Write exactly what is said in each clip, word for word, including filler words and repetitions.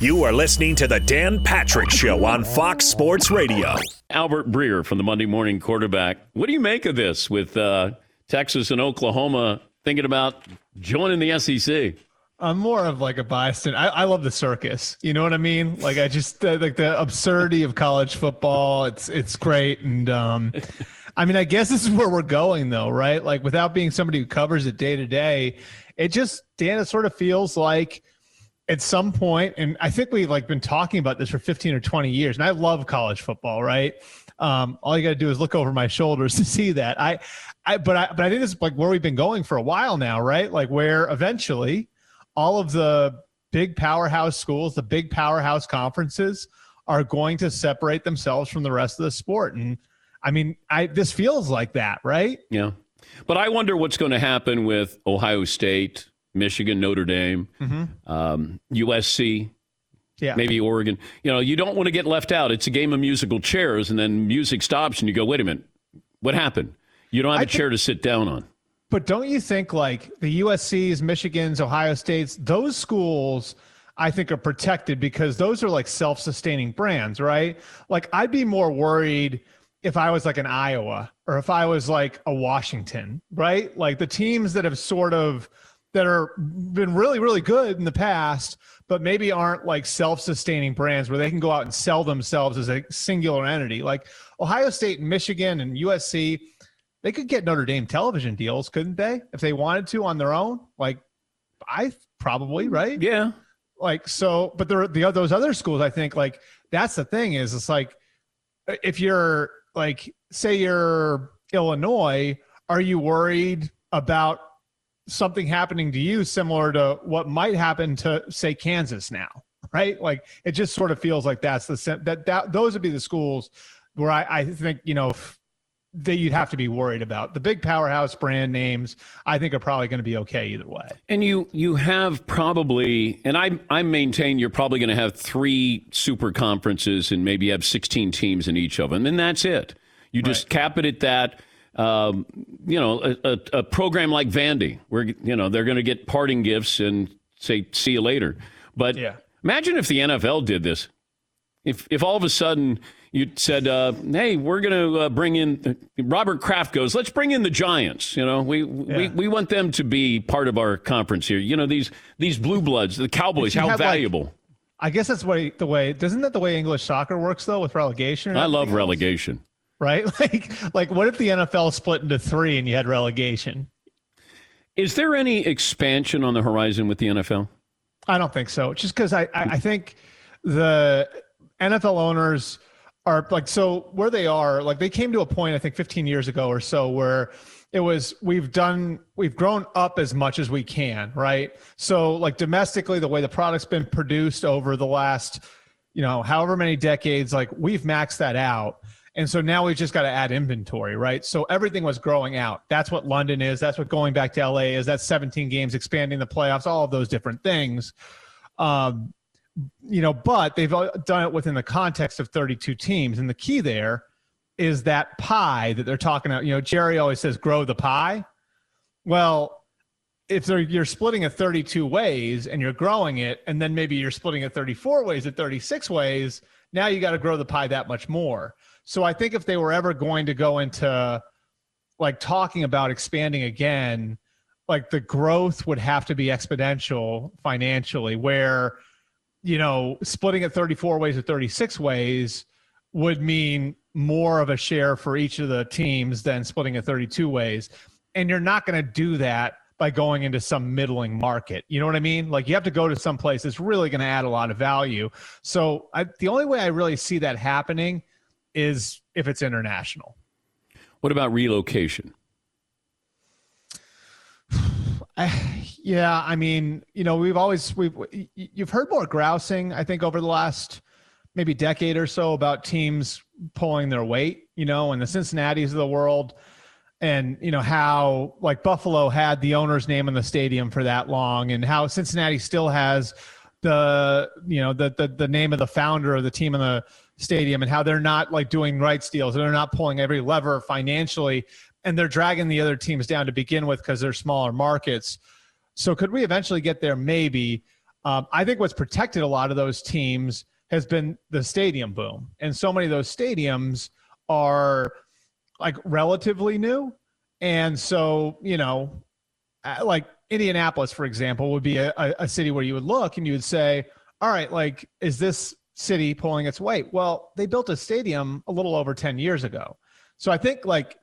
You are listening to the Dan Patrick Show on Fox Sports Radio. Albert Breer from the Monday Morning Quarterback. What do you make of this with uh, Texas and Oklahoma thinking about joining the S E C? I'm more of like a bystander. I, I love the circus. You know what I mean? Like I just uh, like the absurdity of college football. It's it's great, and um, I mean, I guess this is where we're going, though, right? Like without being somebody who covers it day to day, it just Dan, it sort of feels like at some point, and I think we've like been talking about this for fifteen or twenty years, and I love college football, right? Um, all you got to do is look over my shoulders to see that. I, I, but I, but I think this is like where we've been going for a while now, right? Like where eventually all of the big powerhouse schools, the big powerhouse conferences are going to separate themselves from the rest of the sport. And I mean, I, this feels like that, right? Yeah. But I wonder what's going to happen with Ohio State, Michigan, Notre Dame, mm-hmm. um, U S C, yeah. maybe Oregon. You know, you don't want to get left out. It's a game of musical chairs, and then music stops, and you go, wait a minute, what happened? You don't have I a think, chair to sit down on. But don't you think, like, the U S Cs, Michigans, Ohio States, those schools, I think, are protected because those are, like, self-sustaining brands, right? Like, I'd be more worried if I was, like, an Iowa or if I was, like, a Washington, right? Like, the teams that have sort of – that are been really, really good in the past, but maybe aren't like self-sustaining brands where they can go out and sell themselves as a singular entity. Like Ohio State and Michigan and U S C, they could get Notre Dame television deals, couldn't they? If they wanted to on their own, like I probably, right? Yeah. Like, so, but there are the those other schools, I think like that's the thing is it's like, if you're like, say you're Illinois, are you worried about something happening to you similar to what might happen to, say, Kansas now, right? Like it just sort of feels like that's the that that those would be the schools where I, I think you know that you'd have to be worried about. The big powerhouse brand names, I think, are probably going to be okay either way. And you you have probably, and I I maintain you're probably going to have three super conferences and maybe have sixteen teams in each of them, and that's it. You just right. cap it at that. Um, you know, a, a, a program like Vandy, where, you know, they're going to get parting gifts and say, see you later. But yeah. imagine if the N F L did this. If if all of a sudden you said, uh, hey, we're going to uh, bring in, Robert Kraft goes, let's bring in the Giants. You know, we, yeah. we we want them to be part of our conference here. You know, these these blue bloods, the Cowboys, how valuable. Like, I guess that's way, the way, doesn't that the way English soccer works, though, with relegation? I love relegation. Else? Right? Like, like what if the N F L split into three and you had relegation? Is there any expansion on the horizon with the N F L? I don't think so. Just because I, I, I think the N F L owners are like, so where they are, like they came to a point, I think fifteen years ago or so, where it was, we've done, we've grown up as much as we can, right? So like domestically, the way the product's been produced over the last, you know, however many decades, like we've maxed that out. And so now we've just got to add inventory, right? So everything was growing out. That's what London is. That's what going back to L A is. That's seventeen games, expanding the playoffs, all of those different things. Um, you know, but they've done it within the context of thirty-two teams. And the key there is that pie that they're talking about. You know, Jerry always says, grow the pie. Well, if they're, you're splitting it thirty-two ways and you're growing it, and then maybe you're splitting it thirty-four ways at thirty-six ways, now you got to grow the pie that much more. So I think if they were ever going to go into like talking about expanding again, like the growth would have to be exponential financially, where, you know, splitting it thirty-four ways or thirty-six ways would mean more of a share for each of the teams than splitting it thirty-two ways. And you're not going to do that by going into some middling market. You know what I mean? Like you have to go to some place that's really going to add a lot of value. So I, the only way I really see that happening is if it's international. What about relocation? I, yeah, I mean, you know, we've always we've you've heard more grousing, I think, over the last maybe decade or so about teams pulling their weight, you know, and the Cincinnati's of the world, and you know how like Buffalo had the owner's name in the stadium for that long, and how Cincinnati still has the you know the the, the name of the founder of the team in the stadium, and how they're not like doing rights deals, and they're not pulling every lever financially, and they're dragging the other teams down to begin with because they're smaller markets. So could we eventually get there? Maybe. Um, I think what's protected a lot of those teams has been the stadium boom. And so many of those stadiums are like relatively new. And so, you know, like Indianapolis, for example, would be a, a city where you would look and you would say, all right, like, is this city pulling its weight? Well, they built a stadium a little over ten years ago. So I think like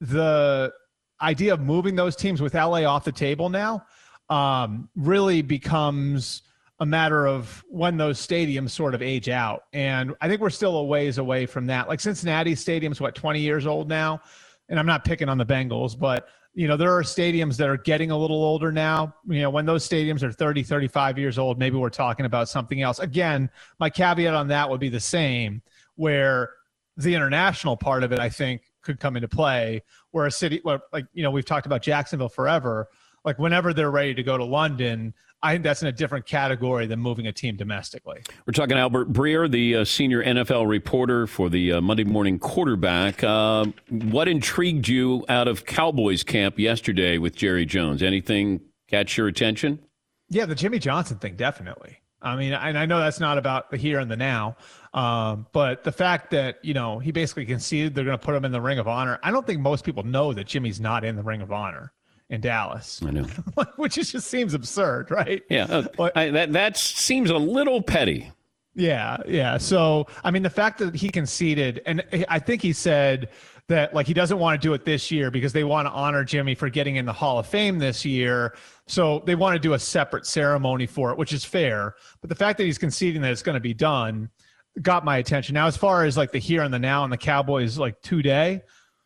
the idea of moving those teams with L A off the table now um, really becomes a matter of when those stadiums sort of age out. And I think we're still a ways away from that. Like Cincinnati Stadium's what, twenty years old now? And I'm not picking on the Bengals, but you know, there are stadiums that are getting a little older now. You know, when those stadiums are thirty, thirty-five years old, maybe we're talking about something else. Again, my caveat on that would be the same, where the international part of it, I think, could come into play, where a city, where, like, you know, we've talked about Jacksonville forever. Like, whenever they're ready to go to London, I think that's in a different category than moving a team domestically. We're talking Albert Breer, the uh, senior N F L reporter for the uh, Monday Morning Quarterback. Uh, what intrigued you out of Cowboys camp yesterday with Jerry Jones? Anything catch your attention? Yeah, the Jimmy Johnson thing, definitely. I mean, and I know that's not about the here and the now, um, but the fact that, you know, he basically conceded they're going to put him in the Ring of Honor. I don't think most people know that Jimmy's not in the Ring of Honor in Dallas. I know. Which is, just seems absurd, right? Yeah, uh, but, I, that that seems a little petty. Yeah, yeah. So, I mean, the fact that he conceded, and I think he said that, like, he doesn't want to do it this year because they want to honor Jimmy for getting in the Hall of Fame this year. So they want to do a separate ceremony for it, which is fair. But the fact that he's conceding that it's going to be done got my attention. Now, as far as like the here and the now and the Cowboys, like today,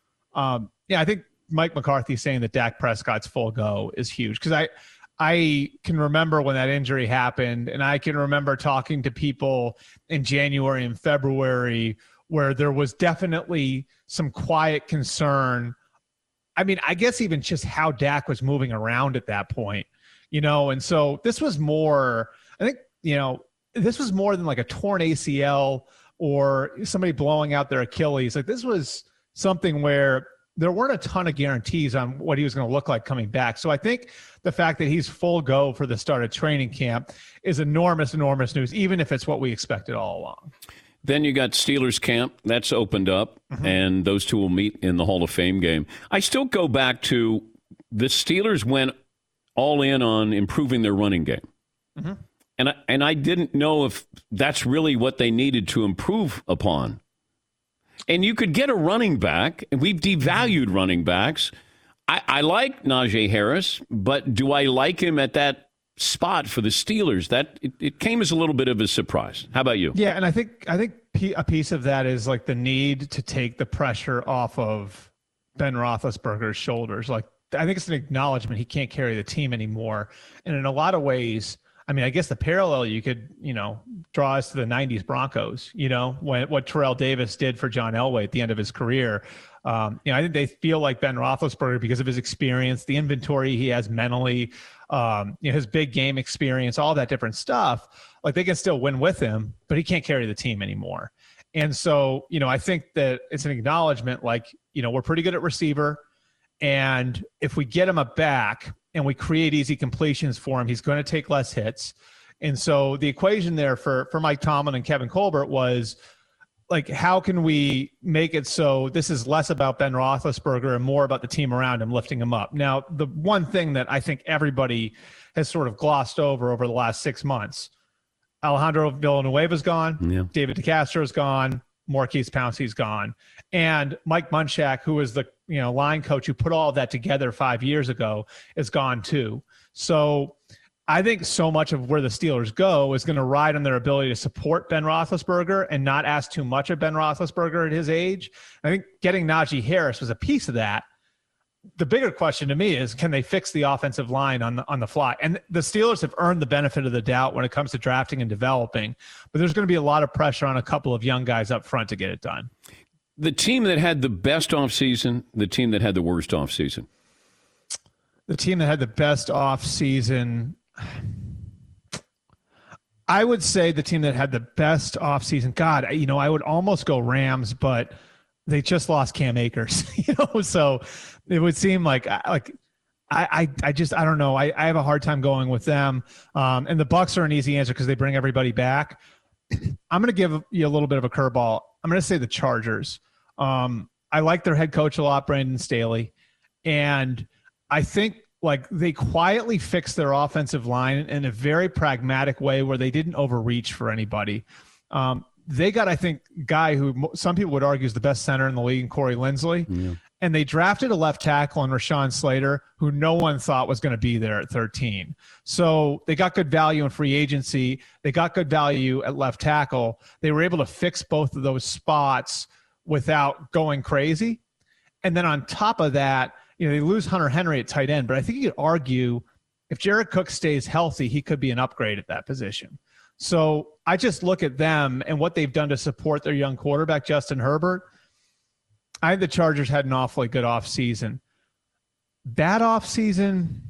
um, yeah, I think Mike McCarthy saying that Dak Prescott's full go is huge, because I, I can remember when that injury happened, and I can remember talking to people in January and February where there was definitely some quiet concern. I mean, I guess even just how Dak was moving around at that point, you know, and so this was more, I think, you know, this was more than like a torn A C L or somebody blowing out their Achilles. Like, this was something where there weren't a ton of guarantees on what he was going to look like coming back. So I think the fact that he's full go for the start of training camp is enormous, enormous news, even if it's what we expected all along. Then you got Steelers camp. That's opened up, mm-hmm. and those two will meet in the Hall of Fame game. I still go back to the Steelers went all in on improving their running game. Mm-hmm. And I, and I didn't know if that's really what they needed to improve upon. And you could get a running back, and we've devalued running backs. I, I like Najee Harris, but do I like him at that spot for the Steelers? That it, it came as a little bit of a surprise. How about you? Yeah, and I think I think a piece of that is like the need to take the pressure off of Ben Roethlisberger's shoulders. Like, I think it's an acknowledgement he can't carry the team anymore. And in a lot of ways, I mean, I guess the parallel you could, you know, draw us to the nineties Broncos, you know, when what Terrell Davis did for John Elway at the end of his career. Um, you know, I think they feel like Ben Roethlisberger because of his experience, the inventory he has mentally, um, you know, his big game experience, all that different stuff. Like, they can still win with him, but he can't carry the team anymore. And so, you know, I think that it's an acknowledgement, like, you know, we're pretty good at receiver. And if we get him a back and we create easy completions for him, he's going to take less hits. And so the equation there for, for Mike Tomlin and Kevin Colbert was, like, how can we make it so this is less about Ben Roethlisberger and more about the team around him lifting him up? Now, the one thing that I think everybody has sort of glossed over over the last six months, Alejandro Villanueva's gone, yeah. David DeCastro's gone, Maurkice Pouncey's gone, and Mike Munchak, who was the you know line coach who put all of that together five years ago, is gone too. So I think so much of where the Steelers go is going to ride on their ability to support Ben Roethlisberger and not ask too much of Ben Roethlisberger at his age. I think getting Najee Harris was a piece of that. The bigger question to me is, can they fix the offensive line on the, on the fly? And the Steelers have earned the benefit of the doubt when it comes to drafting and developing, but there's going to be a lot of pressure on a couple of young guys up front to get it done. The team that had the best offseason, the team that had the worst offseason? The team that had the best offseason, I would say the team that had the best offseason, God, you know, I would almost go Rams, but they just lost Cam Akers, you know, so it would seem like, like I, I, I just I don't know. I, I have a hard time going with them. Um, and the Bucks are an easy answer because they bring everybody back. I'm going to give you a little bit of a curveball. I'm going to say the Chargers. Um, I like their head coach a lot, Brandon Staley, and I think like they quietly fixed their offensive line in a very pragmatic way where they didn't overreach for anybody. Um, they got, I think, guy who some people would argue is the best center in the league, Corey Linsley. Yeah. And they drafted a left tackle in Rashawn Slater, who no one thought was going to be there at thirteen. So they got good value in free agency. They got good value at left tackle. They were able to fix both of those spots without going crazy. And then on top of that, you know, they lose Hunter Henry at tight end, but I think you could argue if Jared Cook stays healthy, he could be an upgrade at that position. So I just look at them and what they've done to support their young quarterback, Justin Herbert. I think the Chargers had an awfully good offseason. Bad offseason,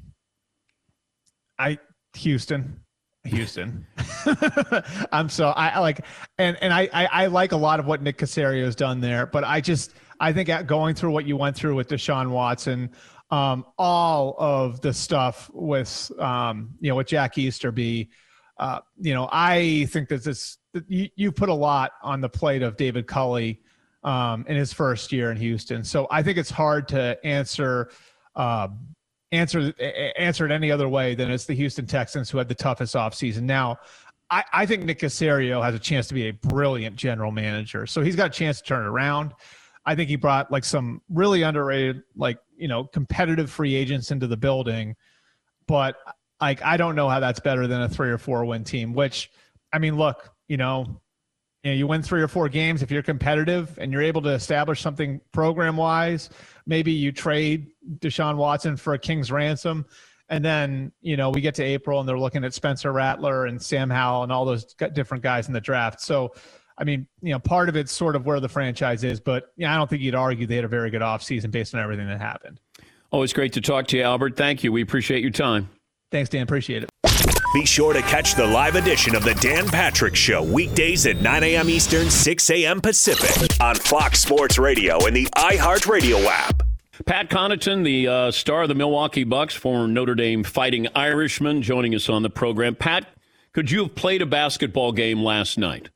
I Houston. Houston. I'm so I, I like and and I, I I like a lot of what Nick Caserio's done there, but I just I think going through what you went through with Deshaun Watson, um, all of the stuff with um, you know, with Jack Easterby, uh, you know, I think that this that you, you put a lot on the plate of David Culley um, in his first year in Houston. So I think it's hard to answer uh, answer answer it any other way than it's the Houston Texans who had the toughest offseason. Now, I, I think Nick Caserio has a chance to be a brilliant general manager. So he's got a chance to turn it around. I think he brought like some really underrated, like, you know, competitive free agents into the building. But like, I don't know how that's better than a three or four win team, which, I mean, look, you know, you know, you win three or four games. If you're competitive and you're able to establish something program wise, maybe you trade Deshaun Watson for a king's ransom. And then, you know, we get to April and they're looking at Spencer Rattler and Sam Howell and all those different guys in the draft. So, I mean, you know, part of it's sort of where the franchise is, but yeah, I don't think you'd argue they had a very good offseason based on everything that happened. Always great to talk to you, Albert. Thank you. We appreciate your time. Thanks, Dan. Appreciate it. Be sure to catch the live edition of the Dan Patrick Show weekdays at nine a.m. Eastern, six a.m. Pacific on Fox Sports Radio and the iHeartRadio app. Pat Connaughton, the uh, star of the Milwaukee Bucks, former Notre Dame Fighting Irishman, joining us on the program. Pat, could you have played a basketball game last night?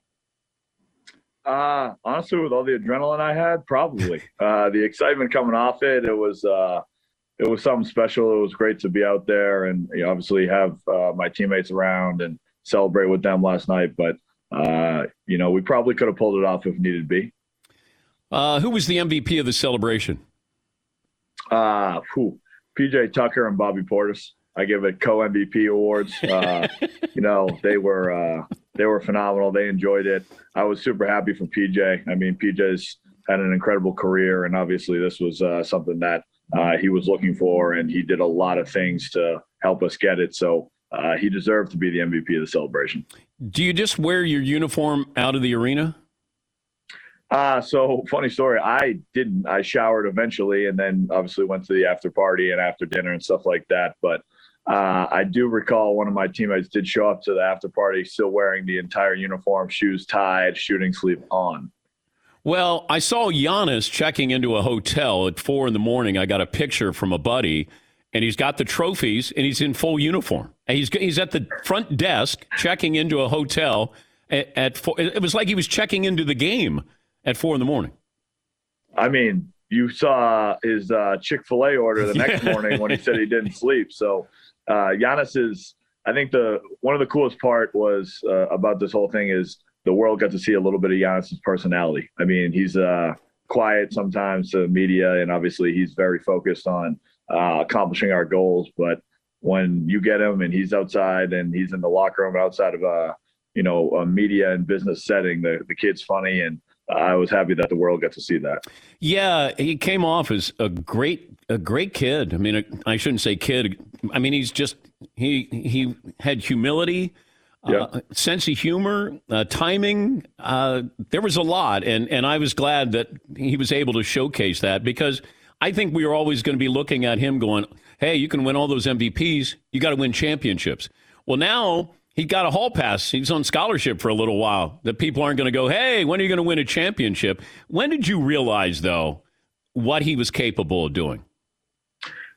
Uh, honestly, with all the adrenaline I had, probably. uh, the excitement coming off it, it was uh, it was something special. It was great to be out there and, you know, obviously have uh, my teammates around and celebrate with them last night. But, uh, you know, we probably could have pulled it off if needed be. Uh, who was the M V P of the celebration? Uh, whew, P J Tucker and Bobby Portis. I give it co-M V P awards. Uh, you know, they were uh, they were phenomenal. They enjoyed it. I was super happy for P J. I mean, P J's had an incredible career, and obviously this was uh, something that uh, he was looking for, and he did a lot of things to help us get it. So uh, he deserved to be the M V P of the celebration. Do you just wear your uniform out of the arena? Uh, so funny story. I didn't. I showered eventually, and then obviously went to the after party and after dinner and stuff like that. But uh, I do recall one of my teammates did show up to the after party still wearing the entire uniform, shoes tied, shooting sleeve on. Well, I saw Giannis checking into a hotel at four in the morning. I got a picture from a buddy, and he's got the trophies, and he's in full uniform. And he's he's at the front desk checking into a hotel at, at four. It was like he was checking into the game at four in the morning. I mean, you saw his uh, Chick-fil-A order the next morning when he said he didn't sleep. So uh, Giannis is, I think the one of the coolest part was uh, about this whole thing is the world got to see a little bit of Giannis's personality. I mean, he's uh, quiet sometimes to media, and obviously he's very focused on uh, accomplishing our goals. But when you get him and he's outside and he's in the locker room outside of a, you know, a media and business setting, the, the kid's funny, and I was happy that the world got to see that. Yeah, he came off as a great, a great kid. I mean, I shouldn't say kid. I mean, he's just he he had humility, yeah. uh, sense of humor, uh, timing. Uh, there was a lot, and and I was glad that he was able to showcase that, because I think we were always going to be looking at him going, "Hey, you can win all those M V Ps. You got to win championships." Well, now he got a hall pass. He's on scholarship for a little while. That people aren't going to go, hey, when are you going to win a championship? When did you realize, though, what he was capable of doing?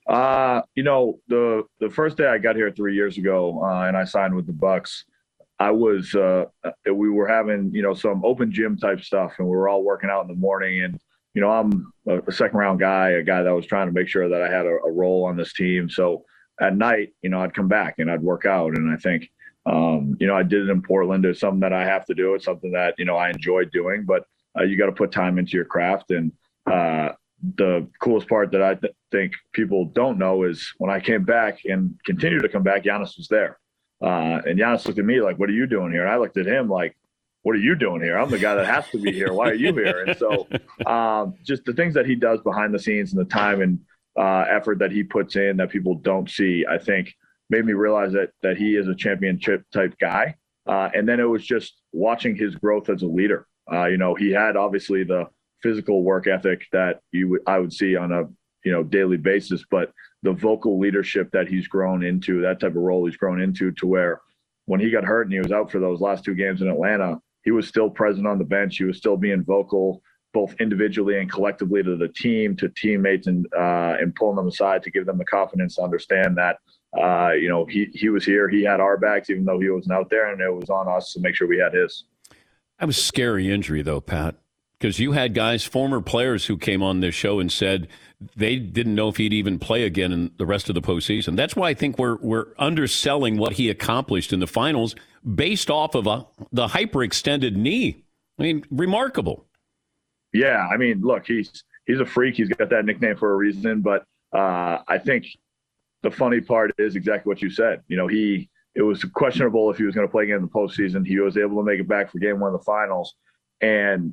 Uh, you know, the the first day I got here three years ago, uh, and I signed with the Bucks, I was uh, we were having you know some open gym type stuff, and we were all working out in the morning. And you know, I'm a, a second round guy, a guy that was trying to make sure that I had a, a role on this team. So at night, you know, I'd come back and I'd work out, and I think. Um, you know, I did it in Portland. It's something that I have to do. It's something that, you know, I enjoy doing, but uh, you got to put time into your craft. And uh, the coolest part that I th- think people don't know is when I came back and continue to come back, Giannis was there. Uh, and Giannis looked at me like, what are you doing here? And I looked at him like, what are you doing here? I'm the guy that has to be here. Why are you here? And so um, just the things that he does behind the scenes and the time and uh, effort that he puts in that people don't see, I think, made me realize that that he is a championship type guy. Uh, and then it was just watching his growth as a leader. Uh, you know, he had obviously the physical work ethic that you would, I would see on a, you know, daily basis, but the vocal leadership that he's grown into, that type of role he's grown into, to where when he got hurt and he was out for those last two games in Atlanta, he was still present on the bench. He was still being vocal, both individually and collectively to the team, to teammates, and uh, and pulling them aside to give them the confidence to understand that, Uh, you know, he, he was here. He had our backs, even though he wasn't out there, and it was on us to make sure we had his. That was a scary injury, though, Pat, because you had guys, former players, who came on this show and said they didn't know if he'd even play again in the rest of the postseason. That's why I think we're we're underselling what he accomplished in the finals based off of a, the hyperextended knee. I mean, remarkable. Yeah, I mean, look, he's he's a freak. He's got that nickname for a reason, but uh, I think – the funny part is exactly what you said. You know, he it was questionable if he was going to play again in the postseason. He was able to make it back for game one of the finals. And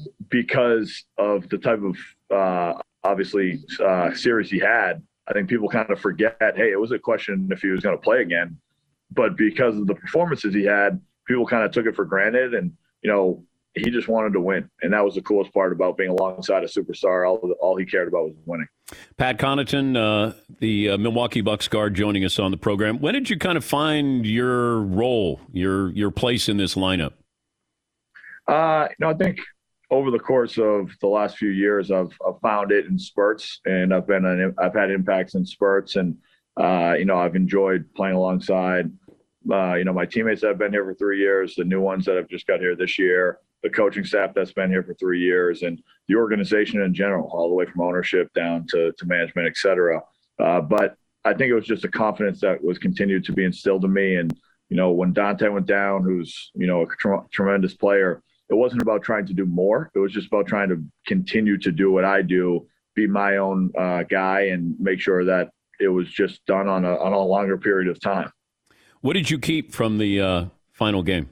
because of the type of, uh, obviously, uh, series he had, I think people kind of forget, hey, it was a question if he was going to play again. But because of the performances he had, people kind of took it for granted. And, you know, he just wanted to win. And that was the coolest part about being alongside a superstar. All, all he cared about was winning. Pat Connaughton, uh, the uh, Milwaukee Bucks guard, joining us on the program. When did you kind of find your role, your your place in this lineup? Uh, you know, I think over the course of the last few years, I've, I've found it in spurts, and I've been an, I've had impacts in spurts, and uh, you know, I've enjoyed playing alongside. Uh, you know, my teammates that have been here for three years, the new ones that have just got here this year, the coaching staff that's been here for three years, and the organization in general, all the way from ownership down to, to management, et cetera. Uh, but I think it was just a confidence that was continued to be instilled in me. And, you know, when Dante went down, who's, you know, a tr- tremendous player, it wasn't about trying to do more. It was just about trying to continue to do what I do, be my own uh, guy, and make sure that it was just done on a, on a longer period of time. What did you keep from the uh, final game?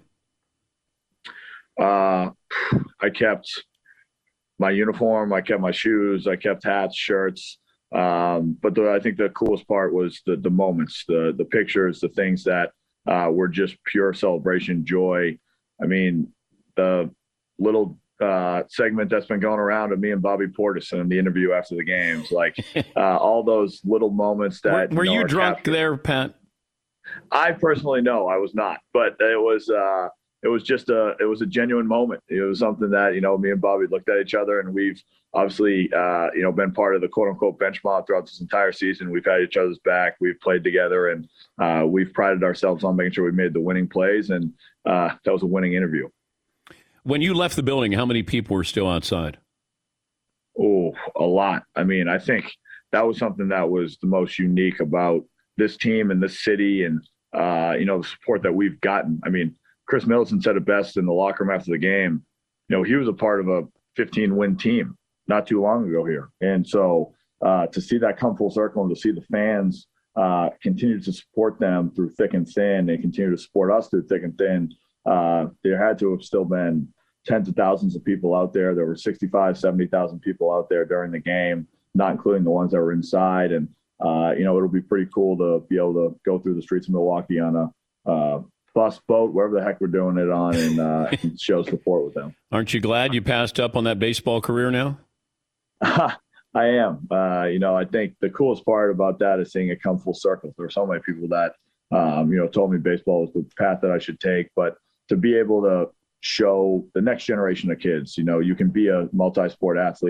Uh, I kept my uniform. I kept my shoes. I kept hats, shirts. Um, but the, I think the coolest part was the the moments, the the pictures, the things that uh, were just pure celebration, joy. I mean, the little uh, segment that's been going around of me and Bobby Portis in the interview after the games, like uh, all those little moments that. Were, were you, know, you drunk captured. there, Pat? I personally, no, I was not, but it was, uh, it was just a, it was a genuine moment. It was something that, you know, me and Bobby looked at each other, and we've obviously, uh, you know, been part of the quote unquote bench mob throughout this entire season. We've had each other's back. We've played together, and uh, we've prided ourselves on making sure we made the winning plays. And uh, that was a winning interview. When you left the building, how many people were still outside? Oh, a lot. I mean, I think that was something that was the most unique about this team and this city, and uh, you know, the support that we've gotten. I mean, Chris Middleton said it best in the locker room after the game. You know, he was a part of a fifteen win team not too long ago here, and so uh, to see that come full circle, and to see the fans uh, continue to support them through thick and thin, and continue to support us through thick and thin, uh, there had to have still been tens of thousands of people out there. There were sixty-five, seventy thousand people out there during the game, not including the ones that were inside. And Uh, you know, it'll be pretty cool to be able to go through the streets of Milwaukee on a uh, bus, boat, wherever the heck we're doing it on, and, uh, and show support with them. Aren't you glad you passed up on that baseball career now? I am. Uh, you know, I think the coolest part about that is seeing it come full circle. There were so many people that, um, you know, told me baseball was the path that I should take, but to be able to show the next generation of kids, you know, you can be a multi-sport athlete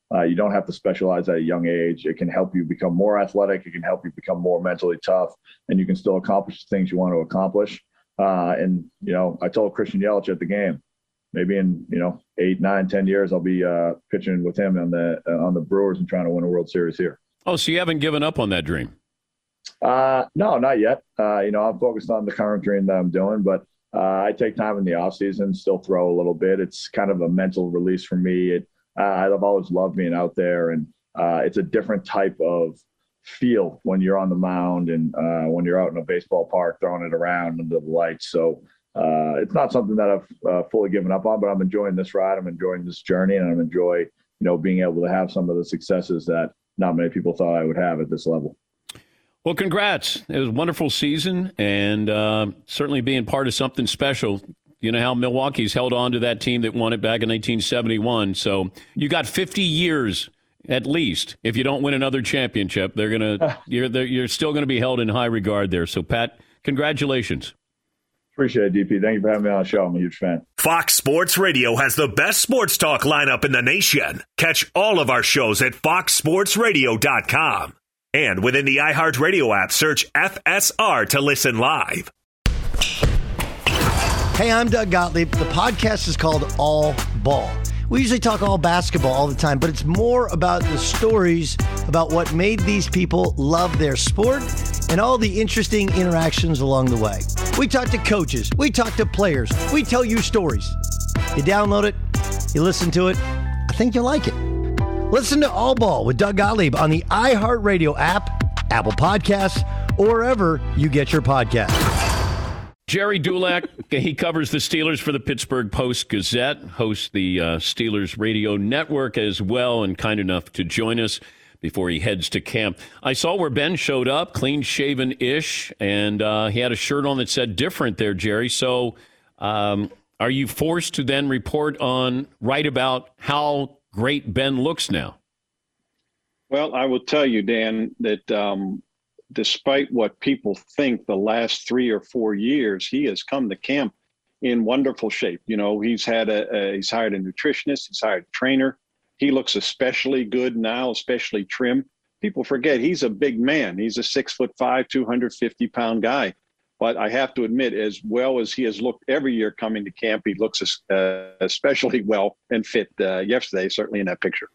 Uh, you don't have to specialize at a young age. It can help you become more athletic. It can help you become more mentally tough, and you can still accomplish the things you want to accomplish. Uh, and, you know, I told Christian Yelich at the game, maybe in, you know, eight, nine, ten years, I'll be uh, pitching with him on the uh, on the Brewers and trying to win a World Series here. Oh, so you haven't given up on that dream? Uh, no, not yet. Uh, you know, I'm focused on the current dream that I'm doing, but uh, I take time in the off season, still throw a little bit. It's kind of a mental release for me. It, uh, I've always loved being out there, and uh, it's a different type of feel when you're on the mound and uh, when you're out in a baseball park throwing it around under the lights. So uh, it's not something that I've uh, fully given up on, but I'm enjoying this ride. I'm enjoying this journey, and I'm enjoy, you know, being able to have some of the successes that not many people thought I would have at this level. Well, congrats. It was a wonderful season, and uh, certainly being part of something special. You know how Milwaukee's held on to that team that won it back in nineteen seventy-one. So you got fifty years at least. If you don't win another championship, they're gonna you're they're, you're still going to be held in high regard there. So, Pat, congratulations. Appreciate it, D P. Thank you for having me on the show. I'm a huge fan. Fox Sports Radio has the best sports talk lineup in the nation. Catch all of our shows at fox sports radio dot com. And within the iHeartRadio app, search F S R to listen live. Hey, I'm Doug Gottlieb. The podcast is called All Ball. We usually talk all basketball all the time, but it's more about the stories about what made these people love their sport and all the interesting interactions along the way. We talk to coaches. We talk to players. We tell you stories. You download it. You listen to it. I think you'll like it. Listen to All Ball with Doug Gottlieb on the iHeartRadio app, Apple Podcasts, or wherever you get your podcasts. Jerry Dulac, he covers the Steelers for the Pittsburgh Post-Gazette, hosts the uh, Steelers radio network as well, and kind enough to join us before he heads to camp. I saw where Ben showed up, clean-shaven-ish, and uh, he had a shirt on that said different there, Jerry. So um, are you forced to then report on, write about how great Ben looks now? Well, I will tell you, Dan, that um, despite what people think the last three or four years, he has come to camp in wonderful shape. You know, he's had a, a he's hired a nutritionist, he's hired a trainer. He looks especially good now, especially trim. People forget he's a big man. He's a six foot five, two hundred fifty pound guy. But I have to admit, as well as he has looked every year coming to camp, he looks uh, especially well and fit uh, yesterday, certainly in that picture.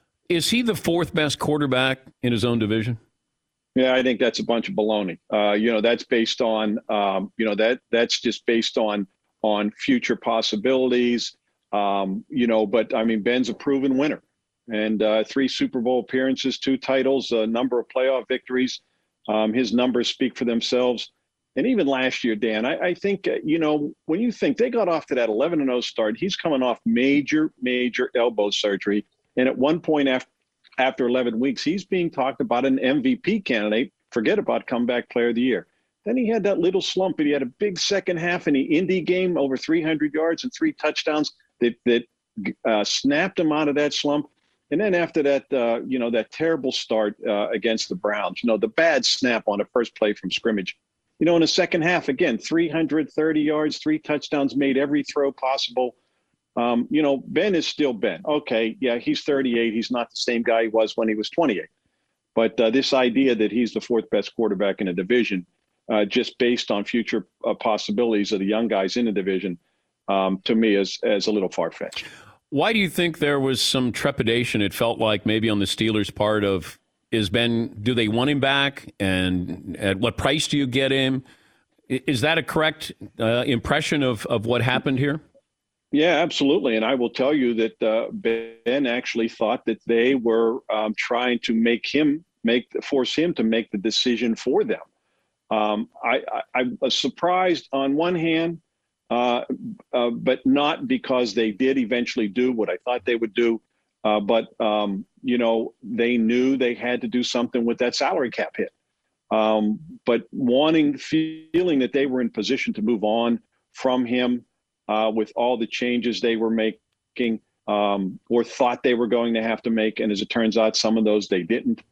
Is he the fourth best quarterback in his own division? Yeah, I think that's a bunch of baloney. Uh, you know, that's based on, um, you know, that that's just based on on future possibilities. Um, you know, but I mean, Ben's a proven winner, and uh, three Super Bowl appearances, two titles, a number of playoff victories. Um, his numbers speak for themselves. And even last year, Dan, I, I think, uh, you know, when you think they got off to that eleven and oh start, he's coming off major, major elbow surgery. And at one point after, after eleven weeks, he's being talked about an M V P candidate. Forget about comeback player of the year. Then he had that little slump, and he had a big second half in the Indy game, over three hundred yards and three touchdowns that, that uh, snapped him out of that slump. And then after that, uh, you know, that terrible start uh, against the Browns, you know, the bad snap on the first play from scrimmage. You know, in the second half, again, three hundred thirty yards, three touchdowns, made every throw possible. Um, you know, Ben is still Ben. Okay, yeah, he's thirty-eight. He's not the same guy he was when he was twenty-eight. But uh, this idea that he's the fourth best quarterback in a division, uh, just based on future uh, possibilities of the young guys in the division, um, to me is, is a little far-fetched. Why do you think there was some trepidation, it felt like, maybe on the Steelers' part of, is Ben, do they want him back? And at what price do you get him? Is that a correct uh, impression of, of what happened here? Yeah, absolutely. And I will tell you that uh, Ben actually thought that they were um, trying to make him make force him to make the decision for them. Um, I, I, I was surprised on one hand, uh, uh, but not because they did eventually do what I thought they would do. Uh, but, um, you know, they knew they had to do something with that salary cap hit. Um, but wanting, feeling that they were in position to move on from him uh, with all the changes they were making um, or thought they were going to have to make. And as it turns out, some of those they didn't.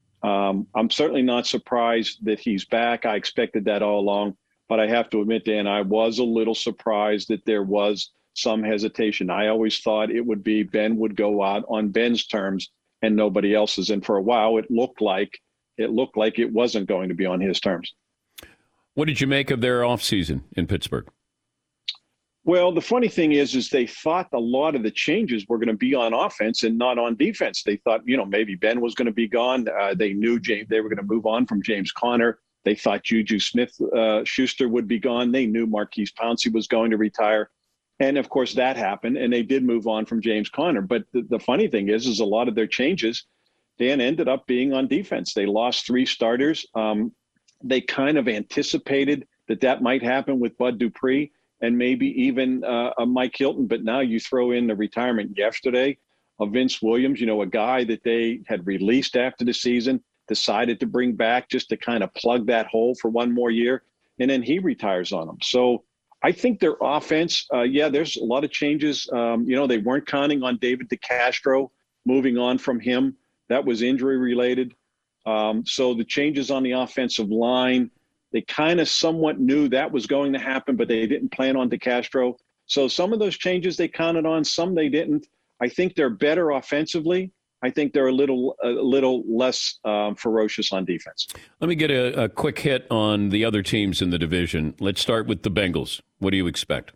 Um, I'm certainly not surprised that he's back. I expected that all along. But I have to admit, Dan, I was a little surprised that there was some hesitation. I always thought it would be Ben would go out on Ben's terms and nobody else's. And for a while, it looked like it looked like it wasn't going to be on his terms. What did you make of their offseason in Pittsburgh? Well, the funny thing is, is they thought a lot of the changes were going to be on offense and not on defense. They thought, you know, maybe Ben was going to be gone. Uh, they knew James, they were going to move on from James Conner. They thought Juju Smith-Schuster uh, would be gone. They knew Marquise Pouncey was going to retire. And, of course, that happened, and they did move on from James Conner. But the, the funny thing is, is a lot of their changes, Dan, ended up being on defense. They lost three starters. Um, they kind of anticipated that that might happen with Bud Dupree and maybe even uh, a Mike Hilton. But now you throw in the retirement yesterday of Vince Williams, you know, a guy that they had released after the season, decided to bring back just to kind of plug that hole for one more year, and then he retires on them. So I think their offense, uh, yeah, there's a lot of changes. Um, you know, they weren't counting on David DeCastro moving on from him. That was injury related. Um, so the changes on the offensive line, they kind of somewhat knew that was going to happen, but they didn't plan on DeCastro. So some of those changes they counted on, some they didn't. I think they're better offensively. I think they're a little a little less um, ferocious on defense. Let me get a, a quick hit on the other teams in the division. Let's start with the Bengals. What do you expect?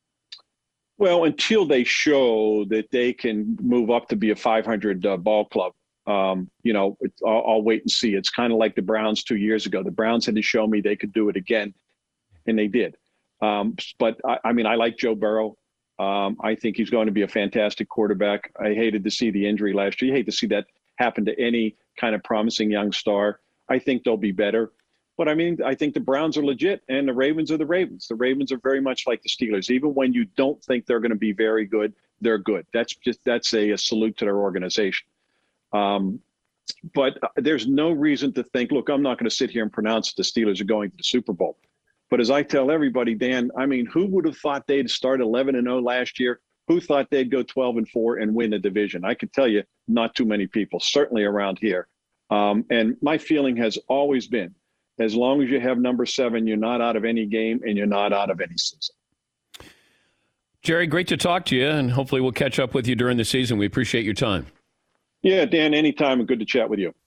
Well, until they show that they can move up to be a five hundred uh, ball club, um, you know, it, I'll, I'll wait and see. It's kind of like the Browns two years ago. The Browns had to show me they could do it again, and they did. Um, but, I, I mean, I like Joe Burrow. Um, I think he's going to be a fantastic quarterback. I hated to see the injury last year. You hate to see that happen to any kind of promising young star. I think they'll be better. But, I mean, I think the Browns are legit, and the Ravens are the Ravens. The Ravens are very much like the Steelers. Even when you don't think they're going to be very good, they're good. That's just that's a, a salute to their organization. Um, but there's no reason to think, look, I'm not going to sit here and pronounce that the Steelers are going to the Super Bowl. But as I tell everybody, Dan, I mean, who would have thought they'd start eleven and oh last year? Who thought they'd go twelve and four and win the division? I could tell you not too many people, certainly around here. Um, and my feeling has always been, as long as you have number seven, you're not out of any game and you're not out of any season. Jerry, great to talk to you, and hopefully we'll catch up with you during the season. We appreciate your time. Yeah, Dan, anytime, and good to chat with you.